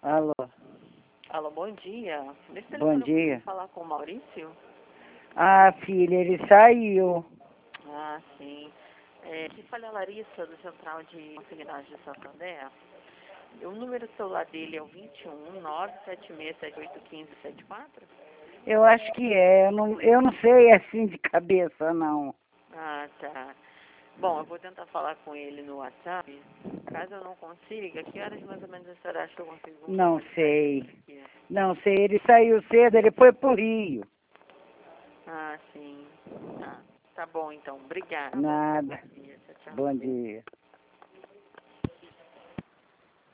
Alô, Alô, bom dia. Nesse bom telefone eu dia. consigo falar com o Maurício? Ah, filha, ele saiu. Ah, sim. Aqui fala a Larissa, do Central de Consignagem de Santander. O número do celular dele é o 21 976781574? Eu acho que é. Eu não sei assim de cabeça, não. Ah, tá. Bom, eu vou tentar falar com ele no WhatsApp. Caso eu não consiga, que horas mais ou menos a senhora acha que eu consigo Não localizar ele por sei. aqui? Não sei. Ele saiu cedo, ele foi pro Rio. Ah, sim. Tá bom, então. Obrigada. Nada. Bom dia. Tchau, tchau. Bom dia.